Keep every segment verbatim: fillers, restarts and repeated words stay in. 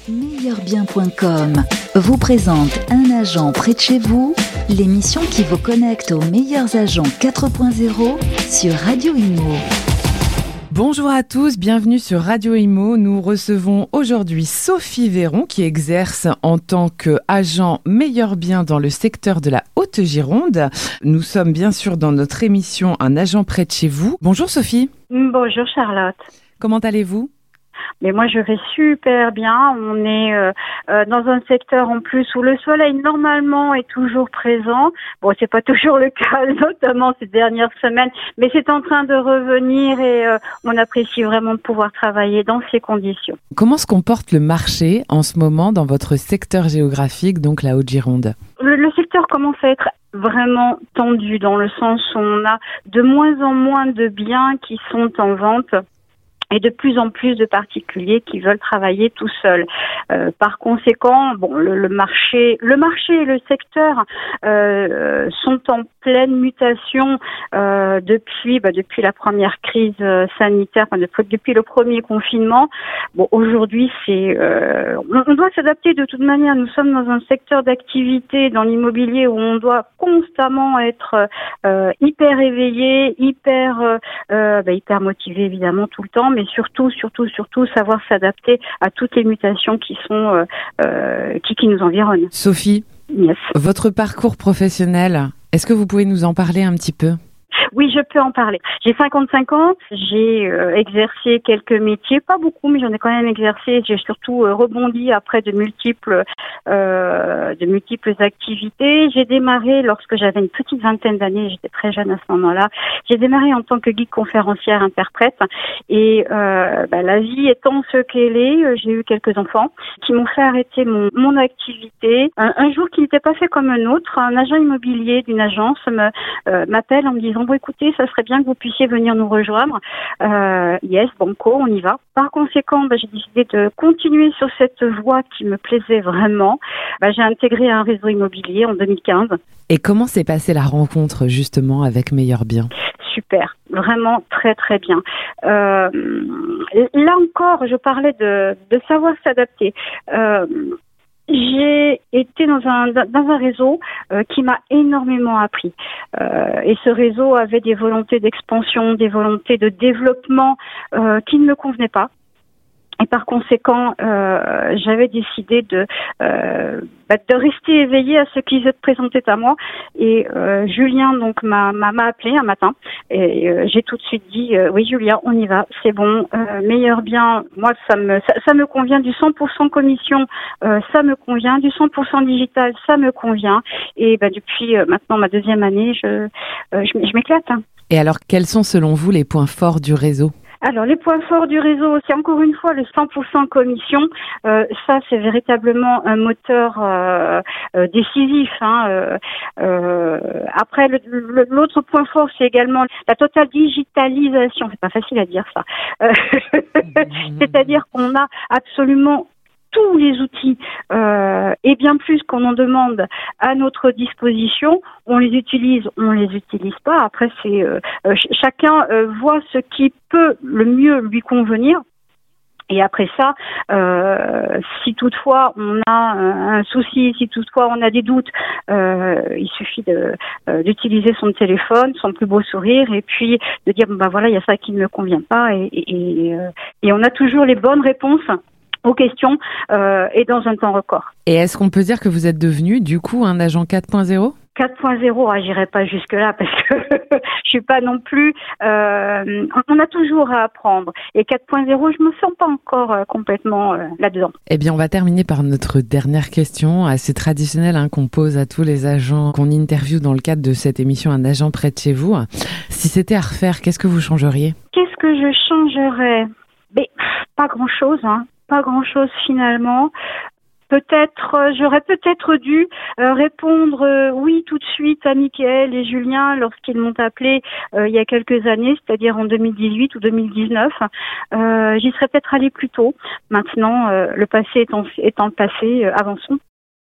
meilleur bien point com vous présente Un agent près de chez vous, l'émission qui vous connecte aux meilleurs agents quatre point zéro sur Radio Imo. Bonjour à tous, bienvenue sur Radio Imo. Nous recevons aujourd'hui Sophie Véron qui exerce en tant qu'agent meilleur bien dans le secteur de la Haute-Gironde. Nous sommes bien sûr dans notre émission Un agent près de chez vous. Bonjour Sophie. Bonjour Charlotte. Comment allez-vous ? Mais moi, je vais super bien. On est euh, euh, dans un secteur en plus où le soleil, normalement, est toujours présent. Bon, c'est pas toujours le cas, notamment ces dernières semaines, mais c'est en train de revenir et euh, on apprécie vraiment de pouvoir travailler dans ces conditions. Comment se comporte le marché en ce moment dans votre secteur géographique, donc la Haute-Gironde ? Le, le secteur commence à être vraiment tendu dans le sens où on a de moins en moins de biens qui sont en vente. Et de plus en plus de particuliers qui veulent travailler tout seuls. Euh, par conséquent, bon, le, le marché, le marché et le secteur euh, sont en pleine mutation euh, depuis, bah, depuis la première crise sanitaire, enfin, depuis, depuis le premier confinement. Bon, aujourd'hui, c'est, euh, on, on doit s'adapter de toute manière. Nous sommes dans un secteur d'activité dans l'immobilier où on doit constamment être euh, hyper éveillé, hyper, euh, bah, hyper motivé évidemment tout le temps. Mais surtout, surtout, surtout, savoir s'adapter à toutes les mutations qui sont euh, euh, qui, qui nous environnent. Sophie, yes. Votre parcours professionnel, est-ce que vous pouvez nous en parler un petit peu ? Oui, je peux en parler. J'ai cinquante-cinq ans, j'ai euh, exercé quelques métiers, pas beaucoup, mais j'en ai quand même exercé. J'ai surtout euh, rebondi après de multiples, euh, de multiples activités. J'ai démarré lorsque j'avais une petite vingtaine d'années, j'étais très jeune à ce moment-là. J'ai démarré en tant que guide conférencière interprète et euh, bah, la vie étant ce qu'elle est, j'ai eu quelques enfants qui m'ont fait arrêter mon, mon activité. Un, un jour qui n'était pas fait comme un autre, un agent immobilier d'une agence me, euh, m'appelle en me disant bon, écoutez, ça serait bien que vous puissiez venir nous rejoindre. Euh, yes, banco, on y va. Par conséquent, bah, j'ai décidé de continuer sur cette voie qui me plaisait vraiment. Bah, j'ai intégré un réseau immobilier en deux mille quinze. Et comment s'est passée la rencontre justement avec Meilleur Bien ? Super, vraiment très très bien. Euh, là encore, je parlais de, de savoir s'adapter. Euh, J'ai été dans un dans un réseau euh, qui m'a énormément appris. Euh, et ce réseau avait des volontés d'expansion, des volontés de développement euh, qui ne me convenaient pas. Et par conséquent, euh, j'avais décidé de euh, bah, de rester éveillée à ce qui se présentait à moi. Et euh, Julien donc m'a m'a, m'a appelé un matin et euh, j'ai tout de suite dit euh, oui Julien, on y va, c'est bon, euh, meilleur bien. Moi ça me ça, ça me convient, du cent pour cent commission, euh, ça me convient, du cent pour cent digital, ça me convient. Et bah, depuis euh, maintenant ma deuxième année, je euh, je, je m'éclate. Hein. Et alors quels sont selon vous les points forts du réseau ? Alors, les points forts du réseau, c'est encore une fois le cent pour cent commission. Euh, ça, c'est véritablement un moteur euh, euh, décisif. Hein. Euh, euh, après, le, le, l'autre point fort, c'est également la totale digitalisation. C'est pas facile à dire ça. Euh, c'est-à-dire qu'on a absolument tous les outils euh, et bien plus qu'on en demande à notre disposition, on les utilise, on les utilise pas. Après, c'est euh, ch- chacun euh, voit ce qui peut le mieux lui convenir. Et après ça, euh, si toutefois on a un, un souci, si toutefois on a des doutes, euh, il suffit de, euh, d'utiliser son téléphone, son plus beau sourire, et puis de dire bon, ben voilà, il y a ça qui ne me convient pas, et, et, et, euh, et on a toujours les bonnes réponses aux questions euh, et dans un temps record. Et est-ce qu'on peut dire que vous êtes devenu du coup un agent quatre point zéro ? quatre point zéro, ah, j'irai pas jusque là parce que je suis pas non plus. Euh, on a toujours à apprendre. Et quatre point zéro, je me sens pas encore euh, complètement euh, là-dedans. Eh bien, on va terminer par notre dernière question, assez traditionnelle hein, qu'on pose à tous les agents qu'on interviewe dans le cadre de cette émission Un agent près de chez vous. Si c'était à refaire, qu'est-ce que vous changeriez ? Qu'est-ce que je changerais ? Mais pas grand-chose, hein. Pas grand-chose finalement. Peut-être, euh, j'aurais peut-être dû euh, répondre euh, oui tout de suite à Mickaël et Julien lorsqu'ils m'ont appelé euh, il y a quelques années, c'est-à-dire en deux mille dix-huit ou deux mille dix-neuf. Euh, j'y serais peut-être allée plus tôt. Maintenant, euh, le passé étant, étant le passé, euh, avançons.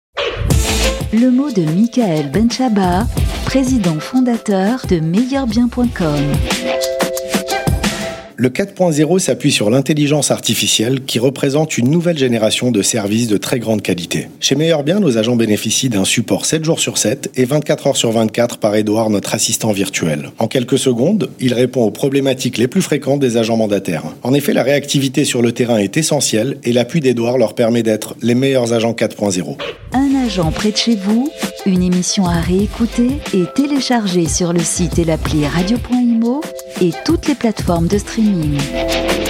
Le mot de Mickaël Benchaba, président fondateur de meilleur bien point com. Le quatre point zéro s'appuie sur l'intelligence artificielle qui représente une nouvelle génération de services de très grande qualité. Chez Meilleur Bien, nos agents bénéficient d'un support sept jours sur sept et vingt-quatre heures sur vingt-quatre par Édouard, notre assistant virtuel. En quelques secondes, il répond aux problématiques les plus fréquentes des agents mandataires. En effet, la réactivité sur le terrain est essentielle et l'appui d'Édouard leur permet d'être les meilleurs agents quatre point zéro. Un agent près de chez vous, une émission à réécouter et télécharger sur le site et l'appli radio point imo et toutes les plateformes de streaming.